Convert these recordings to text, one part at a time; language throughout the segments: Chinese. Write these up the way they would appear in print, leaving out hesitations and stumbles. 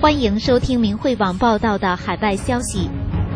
欢迎收听明慧网报道的海外消息。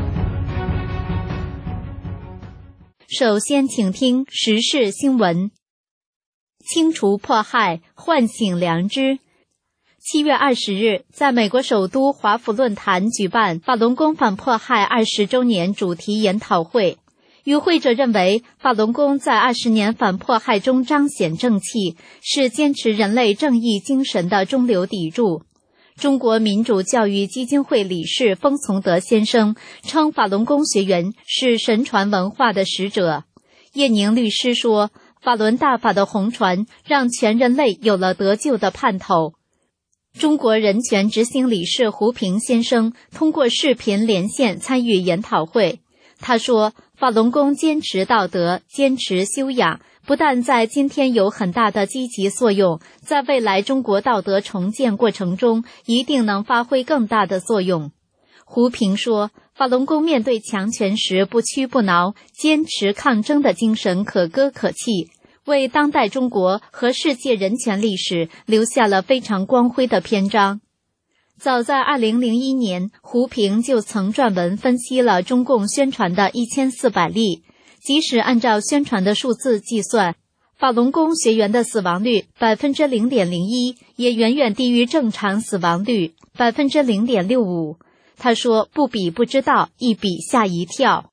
首先请听时事新闻。清除迫害，唤醒良知。7月20日，在美国首都华府论坛举办法轮功反迫害20周年主题研讨会。与会者认为，法轮功在20年反迫害中彰显正气，是坚持人类正义精神的中流砥柱。中国民主教育基金会理事封从德先生称，法轮功学员是神传文化的使者。叶宁律师说，法轮大法的红传让全人类有了得救的盼头。中国人权执行理事胡平先生通过视频连线参与研讨会。他说，法轮功坚持道德，坚持修养，不但在今天有很大的积极作用，在未来中国道德重建过程中一定能发挥更大的作用。胡平说，法轮功面对强权时不屈不挠，坚持抗争的精神可歌可泣，为当代中国和世界人权历史留下了非常光辉的篇章。早在2001年，胡平就曾撰文分析了中共宣传的1400例，即使按照宣传的数字计算，法轮功学员的死亡率 0.01%， 也远远低于正常死亡率 0.65%。他说，不比不知道，一比吓一跳。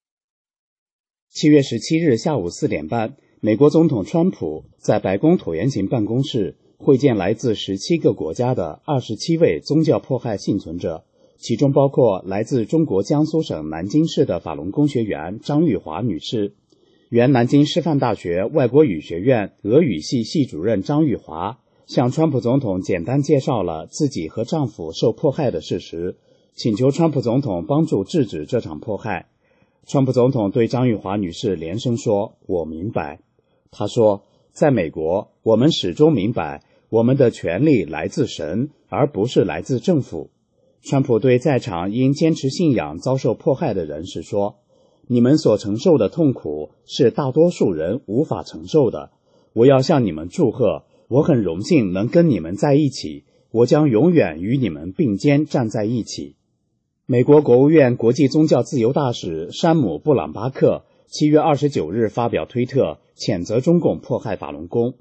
7月17日下午4点半，美国总统川普在白宫椭圆形办公室会见来自17个国家的27位宗教迫害幸存者，其中包括来自中国江苏省南京市的法轮功学员张玉华女士。原南京师范大学外国语学院俄语系系主任张玉华向川普总统简单介绍了自己和丈夫受迫害的事实，请求川普总统帮助制止这场迫害。川普总统对张玉华女士连声说，我明白。他说，在美国，我们始终明白，我们的权利来自神，而不是来自政府。川普对在场因坚持信仰遭受迫害的人士说，你们所承受的痛苦是大多数人无法承受的。我要向你们祝贺，我很荣幸能跟你们在一起，我将永远与你们并肩站在一起。美国国务院国际宗教自由大使山姆·布朗巴克7月29日发表推特，谴责中共迫害法轮功。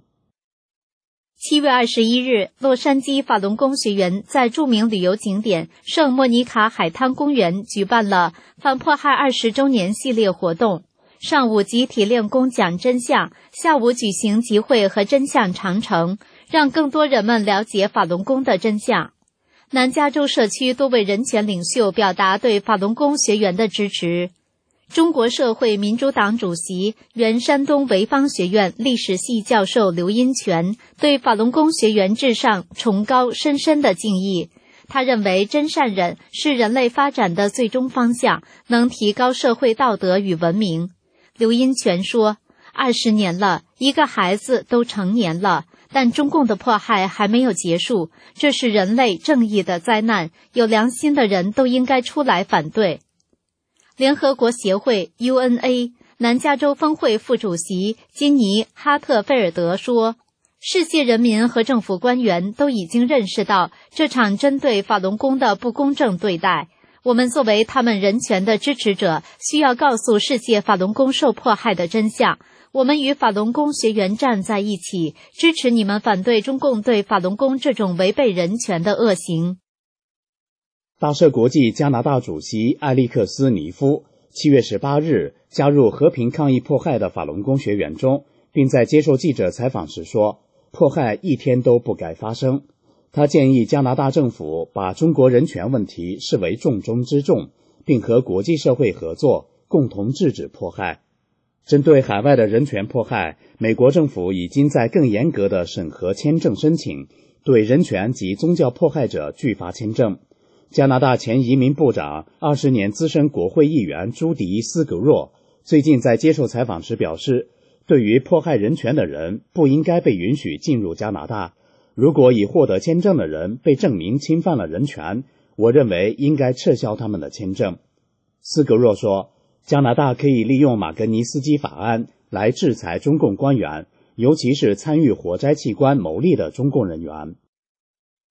7月21日，洛杉矶法轮功学员在著名旅游景点圣莫妮卡海滩公园举办了反迫害20周年系列活动。上午集体练功讲真相，下午举行集会和真相长城，让更多人们了解法轮功的真相。南加州社区多位人权领袖表达对法轮功学员的支持。中国社会民主党主席、原山东潍坊学院历史系教授刘荫权对法轮功学员至上崇高深深的敬意。他认为真善忍是人类发展的最终方向，能提高社会道德与文明。刘荫权说，20年了，一个孩子都成年了，但中共的迫害还没有结束，这是人类正义的灾难，有良心的人都应该出来反对。联合国协会 UNA 南加州分会副主席金尼·哈特菲尔德说，世界人民和政府官员都已经认识到这场针对法轮功的不公正对待。我们作为他们人权的支持者，需要告诉世界法轮功受迫害的真相。我们与法轮功学员站在一起，支持你们反对中共对法轮功这种违背人权的恶行。 大赦国际加拿大主席艾利克斯·尼夫7月18日加入和平抗议迫害的法轮功学员中，并在接受记者采访时说，迫害一天都不该发生。他建议加拿大政府把中国人权问题视为重中之重，并和国际社会合作，共同制止迫害。针对海外的人权迫害，美国政府已经在更严格的审核签证申请，对人权及宗教迫害者拒发签证。加拿大前移民部长、20年资深国会议员朱迪·斯格若最近在接受采访时表示，对于迫害人权的人不应该被允许进入加拿大。如果已获得签证的人被证明侵犯了人权，我认为应该撤销他们的签证。斯格若说，加拿大可以利用马格尼斯基法案来制裁中共官员，尤其是参与火灾器官牟利的中共人员。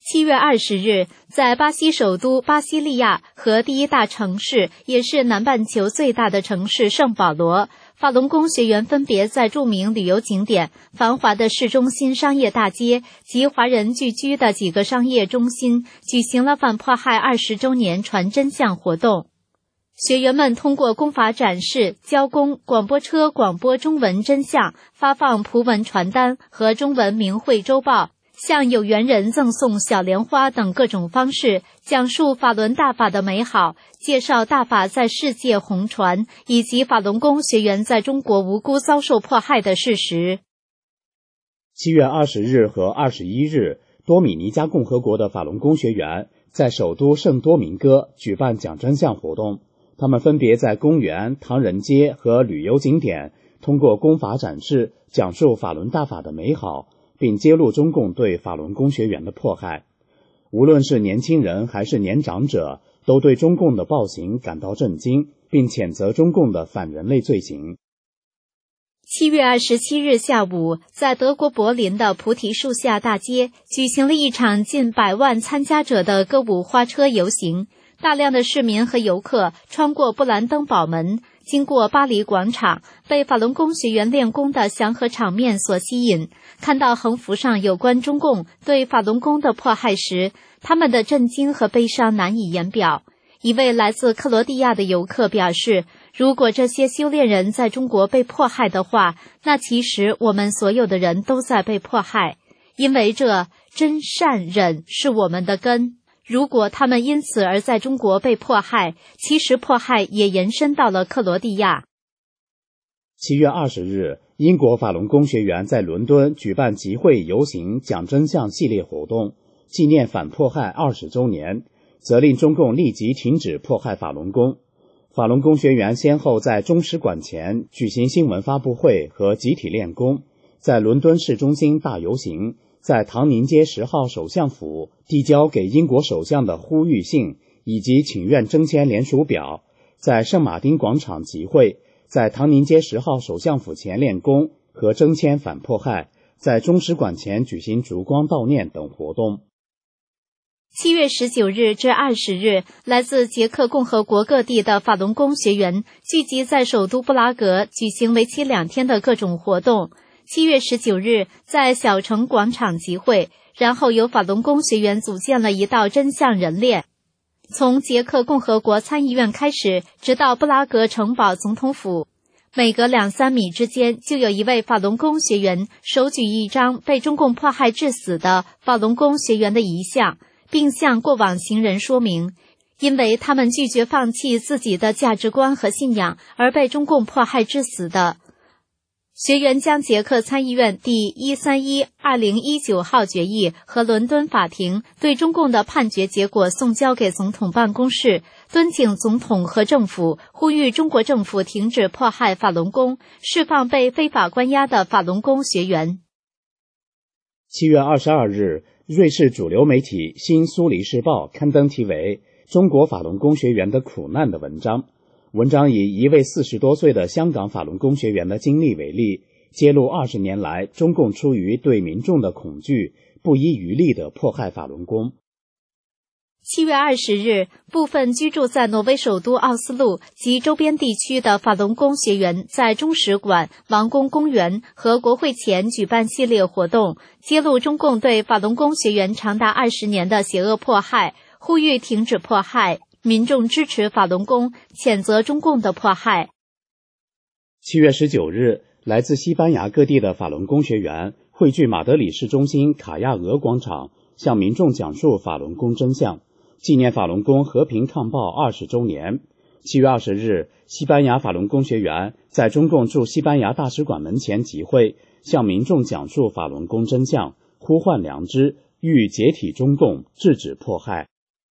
7月20日，在巴西首都巴西利亚和第一大城市，也是南半球最大的城市圣保罗，法轮功学员分别在著名旅游景点、繁华的市中心商业大街及华人聚居的几个商业中心举行了反迫害20周年传真相活动。学员们通过功法展示、教功、广播车广播中文真相、发放葡文传单和中文明慧周报，向有缘人赠送小莲花等各种方式，讲述法轮大法的美好，介绍大法在世界红传，以及法轮功学员在中国无辜遭受迫害的事实。 7月20日和21日，多米尼加共和国的法轮功学员在首都圣多明哥举办讲真相活动，他们分别在公园、唐人街和旅游景点通过功法展示，讲述法轮大法的美好，并揭露中共对法轮功学员的迫害。无论是年轻人还是年长者，都对中共的暴行感到震惊，并谴责中共的反人类罪行。 7月27日下午，在德国柏林的菩提树下大街举行了一场近100万参加者的歌舞花车游行。大量的市民和游客穿过布兰登堡门，经过巴黎广场，被法轮功学员练功的祥和场面所吸引。看到横幅上有关中共对法轮功的迫害时，他们的震惊和悲伤难以言表。一位来自克罗地亚的游客表示，如果这些修炼人在中国被迫害的话，那其实我们所有的人都在被迫害，因为这真善忍是我们的根。如果他们因此而在中国被迫害，其实迫害也延伸到了克罗地亚。 7月20日，英国法轮功学员在伦敦举办集会游行讲真相系列活动，纪念反迫害20周年，责令中共立即停止迫害法轮功。法轮功学员先后在中使馆前举行新闻发布会和集体练功，在伦敦市中心大游行，在唐宁街10号首相府递交给英国首相的呼吁信以及请愿征签联署表，在圣马丁广场集会，在唐宁街10号首相府前练功和征签反迫害，在中使馆前举行烛光悼念等活动。 7月19日至20日，来自捷克共和国各地的法轮功学员聚集在首都布拉格，举行为期2天的各种活动。7月19日，在小城广场集会，然后由法轮功学员组建了一道真相人链，从捷克共和国参议院开始，直到布拉格城堡总统府。每隔2-3米之间，就有一位法轮功学员手举一张被中共迫害致死的法轮功学员的遗像，并向过往行人说明，因为他们拒绝放弃自己的价值观和信仰而被中共迫害致死的。学员将捷克参议院第131/2019号决议和伦敦法庭对中共的判决结果送交给总统办公室，敦请总统和政府呼吁中国政府停止迫害法轮功，释放被非法关押的法轮功学员。 7月22日，瑞士主流媒体《新苏黎世报》刊登题为《中国法轮功学员的苦难》的文章。文章以一位40多岁的香港法轮功学员的经历为例，揭露20年来中共出于对民众的恐惧，不遗余力地迫害法轮功。 7月20日，部分居住在挪威首都奥斯陆及周边地区的法轮功学员在中使馆、王宫公园和国会前举办系列活动，揭露中共对法轮功学员长达20年的邪恶迫害，呼吁停止迫害，民众支持法轮功，谴责中共的迫害。 7月19日，来自西班牙各地的法轮功学员汇聚马德里市中心卡亚俄广场，向民众讲述法轮功真相，纪念法轮功和平抗暴20周年。7月20日，西班牙法轮功学员在中共驻西班牙大使馆门前集会，向民众讲述法轮功真相，呼唤良知，欲解体中共，制止迫害。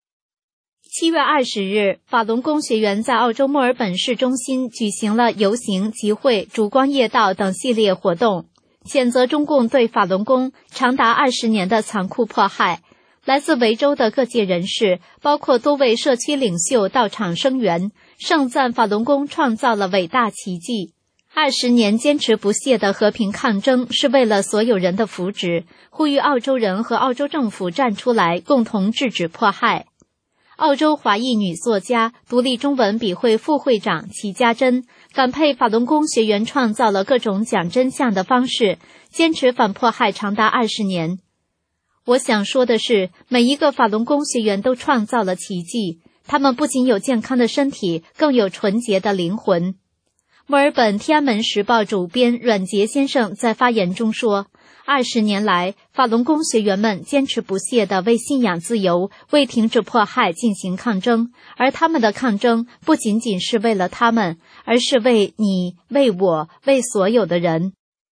7月20日，法轮功学员在澳洲墨尔本市中心举行了游行、集会、烛光夜道等系列活动，谴责中共对法轮功长达20年的残酷迫害。来自维州的各界人士，包括多位社区领袖到场声援，盛赞法轮功创造了伟大奇迹。 20年坚持不懈的和平抗争是为了所有人的福祉，呼吁澳洲人和澳洲政府站出来，共同制止迫害。澳洲华裔女作家、独立中文笔会副会长齐家珍感佩法轮功学员创造了各种讲真相的方式，坚持反迫害长达20年。我想说的是，每一个法轮功学员都创造了奇迹，他们不仅有健康的身体，更有纯洁的灵魂。墨尔本天安门时报主编阮杰先生在发言中说，20年来，法轮功学员们坚持不懈地为信仰自由、为停止迫害进行抗争，而他们的抗争不仅仅是为了他们，而是为你、为我、为所有的人。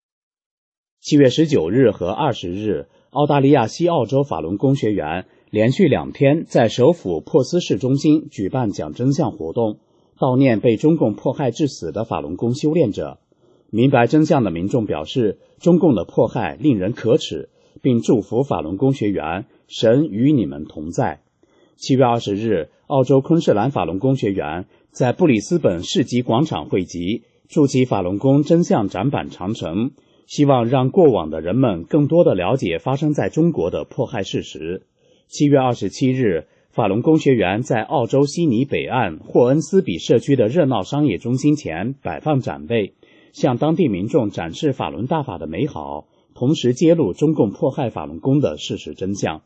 7月19日和20日，澳大利亚西澳洲法轮功学员连续2天在首府珀斯市中心举办讲真相活动，悼念被中共迫害致死的法轮功修炼者。明白真相的民众表示，中共的迫害令人可耻，并祝福法轮功学员，神与你们同在。7月20日，澳洲昆士兰法轮功学员在布里斯本市集广场汇集，筑起法轮功真相展板长城，希望让过往的人们更多地了解发生在中国的迫害事实。7月27日，法轮功学员在澳洲悉尼北岸霍恩斯比社区的热闹商业中心前摆放展位，向当地民众展示法轮大法的美好，同时揭露中共迫害法轮功的事实真相。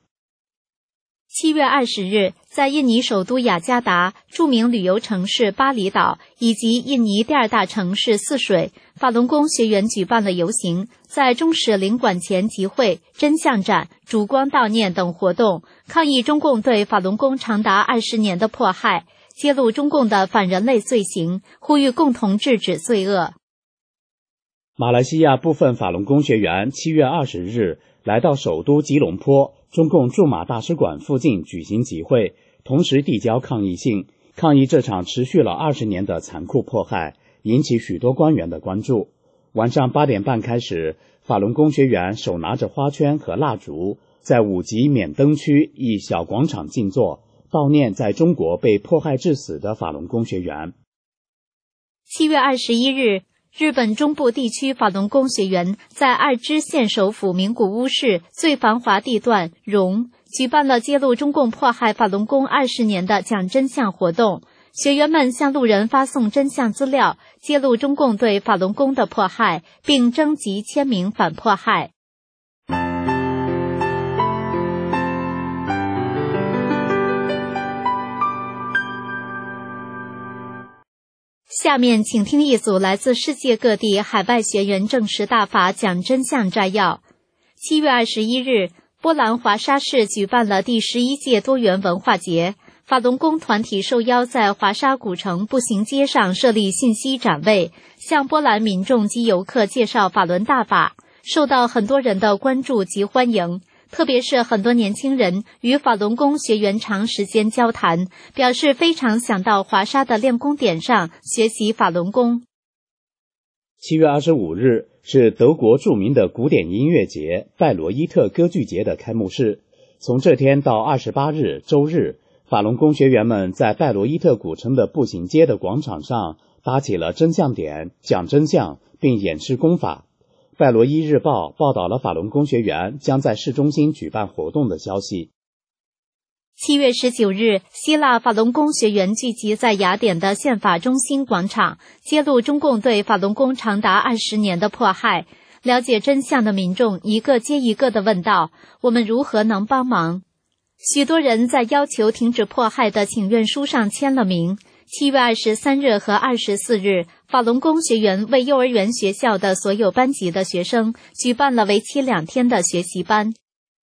7月20日，在印尼首都雅加达、著名旅游城市巴厘岛以及印尼第2大城市泗水，法轮功学员举办了游行，在中使领馆前集会、真相展、烛光悼念等活动，抗议中共对法轮功长达20年的迫害，揭露中共的反人类罪行，呼吁共同制止罪恶。 马来西亚部分法轮功学员7月20日来到首都吉隆坡中共驻马大使馆附近举行集会，同时递交抗议信，抗议这场持续了20年的残酷迫害，引起许多官员的关注。晚上8点半开始，法轮功学员手拿着花圈和蜡烛，在五级免灯区一小广场静坐，悼念在中国被迫害致死的法轮功学员。 7月21日，日本中部地区法轮功学员在爱知县首府名古屋市最繁华地段荣举办了揭露中共迫害法轮功20年的讲真相活动，学员们向路人发送真相资料，揭露中共对法轮功的迫害，并征集签名反迫害。下面请听一组来自世界各地海外学员证实大法讲真相摘要。7月21日，波兰华沙市举办了第11届多元文化节，法轮功团体受邀在华沙古城步行街上设立信息展位，向波兰民众及游客介绍法轮大法，受到很多人的关注及欢迎。特别是很多年轻人与法轮功学员长时间交谈，表示非常想到华沙的练功点上学习法轮功。 7月25日是德国著名的古典音乐节拜罗伊特歌剧节的开幕式。从这天到28日周日，法轮功学员们在拜罗伊特古城的步行街的广场上搭起了真相点，讲真相并演示功法。拜罗伊日报报道了法轮功学员将在市中心举办活动的消息。 7月19日，希腊法轮功学员聚集在雅典的宪法中心广场，揭露中共对法轮功长达20年的迫害。了解真相的民众一个接一个地问道：我们如何能帮忙？许多人在要求停止迫害的请愿书上签了名。7月23日和24日，法轮功学员为幼儿园学校的所有班级的学生举办了为期2天的学习班。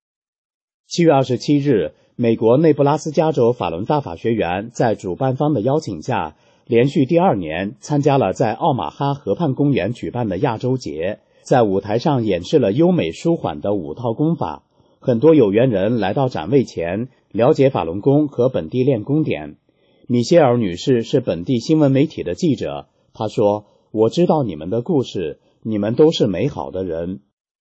7月27日，美国内布拉斯加州法轮大法学员在主办方的邀请下，连续第2年参加了在奥马哈河畔公园举办的亚洲节，在舞台上演示了优美舒缓的5套功法。很多有缘人来到展位前，了解法轮功和本地练功点。米歇尔女士是本地新闻媒体的记者，她说：我知道你们的故事，你们都是美好的人。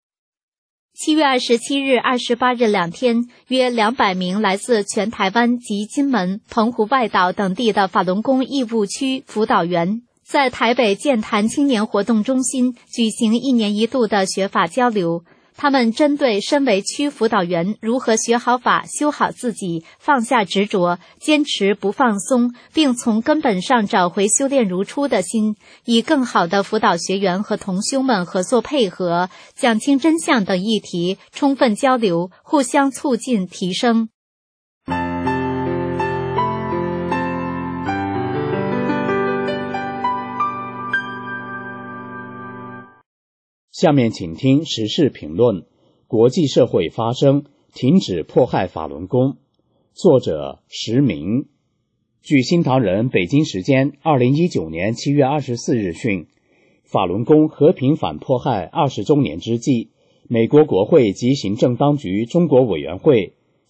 7月27日、28日2天，约200名来自全台湾及金门、澎湖外岛等地的法轮功义务区辅导员在台北健谈青年活动中心举行1年1度的学法交流，他们针对身为区辅导员如何学好法、修好自己、放下执着、坚持不放松，并从根本上找回修炼如初的心，以更好的辅导学员和同修们合作配合，讲清真相等议题，充分交流，互相促进提升。 下面请听时事评论：国际社会发声，停止迫害法轮功。作者石明。据新唐人北京时间2019年7月24日讯，法轮功和平反迫害20周年之际，美国国会及行政当局中国委员会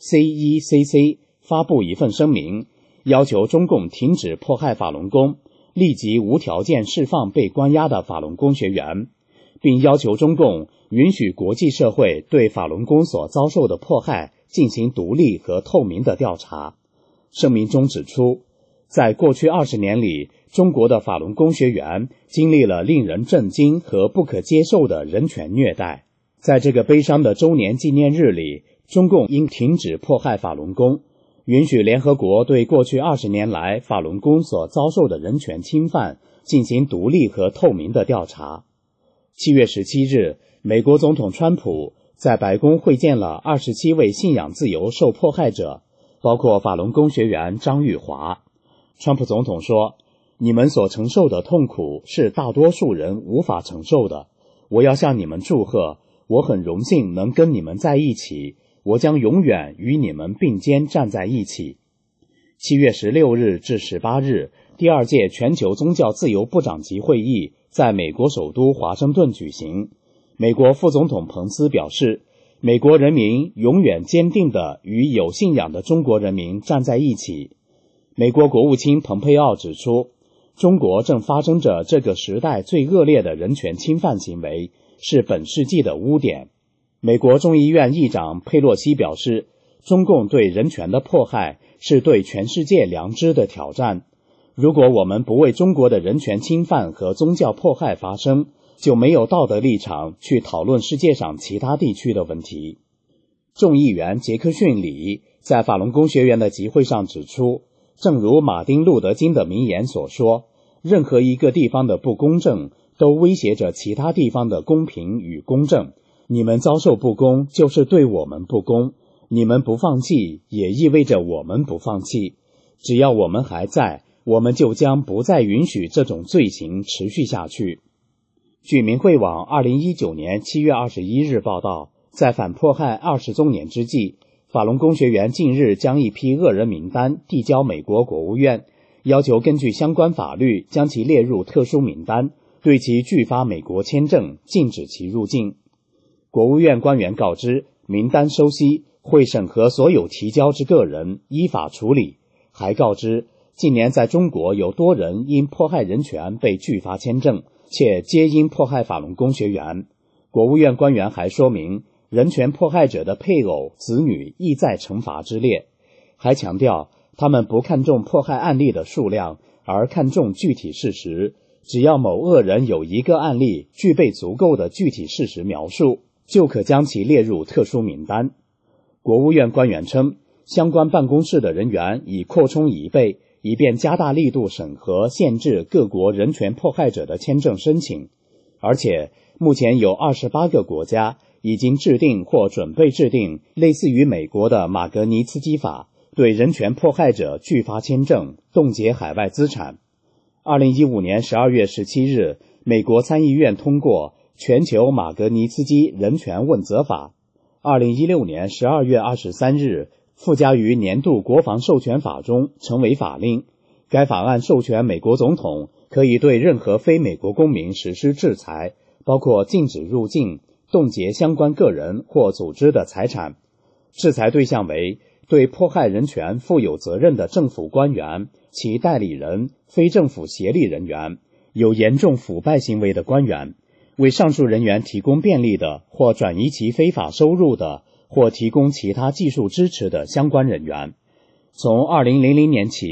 CECC 发布一份声明，要求中共停止迫害法轮功，立即无条件释放被关押的法轮功学员，并要求中共允许国际社会对法轮功所遭受的迫害进行独立和透明的调查。声明中指出，在过去20年里，中国的法轮功学员经历了令人震惊和不可接受的人权虐待。在这个悲伤的周年纪念日里，中共应停止迫害法轮功，允许联合国对过去20年来法轮功所遭受的人权侵犯进行独立和透明的调查。7月17日，美国总统川普在白宫会见了27位信仰自由受迫害者，包括法轮功学员张玉华。川普总统说，你们所承受的痛苦是大多数人无法承受的，我要向你们祝贺，我很荣幸能跟你们在一起，我将永远与你们并肩站在一起。7月16日至18日，第2届全球宗教自由部长级会议在美国首都华盛顿举行。美国副总统彭斯表示，美国人民永远坚定地与有信仰的中国人民站在一起。美国国务卿蓬佩奥指出，中国正发生着这个时代最恶劣的人权侵犯行为，是本世纪的污点。美国众议院议长佩洛西表示，中共对人权的迫害是对全世界良知的挑战。如果我们不为中国的人权侵犯和宗教迫害发声，就没有道德立场去讨论世界上其他地区的问题。众议员杰克逊里在法轮功学员的集会上指出，正如马丁·路德·金的名言所说，任何一个地方的不公正都威胁着其他地方的公平与公正。你们遭受不公，就是对我们不公。你们不放弃，也意味着我们不放弃。只要我们还在，我们就将不再允许这种罪行持续下去。据民会网2019年7月21日报道，在反迫害20周年之际，法轮功学员近日将一批恶人名单递交美国国务院，要求根据相关法律将其列入特殊名单，对其拒发美国签证，禁止其入境。国务院官员告知，名单收悉，会审核所有提交之个人，依法处理。还告知，近年在中国有多人因迫害人权被拒发签证，且皆因迫害法轮功学员。国务院官员还说明，人权迫害者的配偶、子女亦在惩罚之列，还强调他们不看重迫害案例的数量，而看重具体事实。只要某恶人有一个案例具备足够的具体事实描述，就可将其列入特殊名单。国务院官员称，相关办公室的人员已扩充1倍，以便加大力度审核限制各国人权迫害者的签证申请。而且，目前有28个国家已经制定或准备制定类似于美国的马格尼茨基法，对人权迫害者拒发签证，冻结海外资产。2015年12月17日，美国参议院通过全球马格尼茨基人权问责法。2016年12月23日，附加于年度国防授权法中成为法令。该法案授权美国总统可以对任何非美国公民实施制裁，包括禁止入境、冻结相关个人或组织的财产。制裁对象为对迫害人权负有责任的政府官员、其代理人、非政府协力人员、有严重腐败行为的官员、为上述人员提供便利的或转移其非法收入的或提供其他技术支持的相关人员。从2000年起，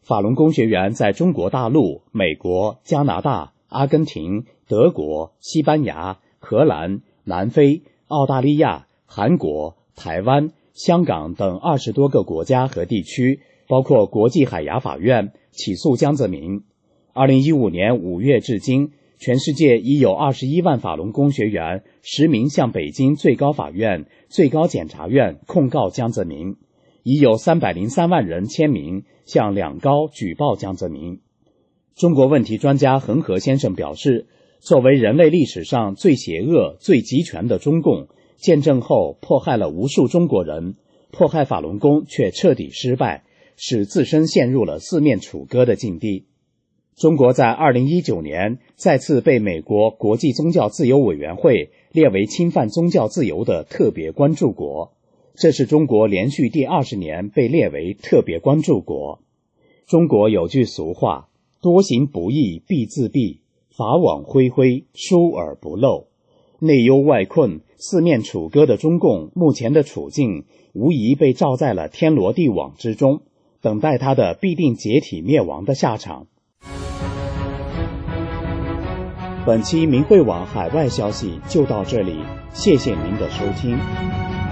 法轮功学员在中国大陆、美国、加拿大、阿根廷、德国、西班牙、荷兰、南非、澳大利亚、韩国、台湾、香港等20多个国家和地区，包括国际海牙法院起诉江泽民。2015年5月至今，全世界已有21万法轮功学员实名向北京最高法院、最高检察院控告江泽民，已有303万人签名向两高举报江泽民。中国问题专家恒河先生表示，作为人类历史上最邪恶、最集权的中共，建政后迫害了无数中国人，迫害法轮功却彻底失败，使自身陷入了四面楚歌的境地。中国在2019年再次被美国国际宗教自由委员会列为侵犯宗教自由的特别关注国，这是中国连续第20年被列为特别关注国。中国有句俗话，多行不义必自毙，法网恢恢，疏而不漏。内忧外困、四面楚歌的中共目前的处境无疑被罩在了天罗地网之中，等待它的必定解体灭亡的下场。本期明慧网海外消息就到这里，谢谢您的收听。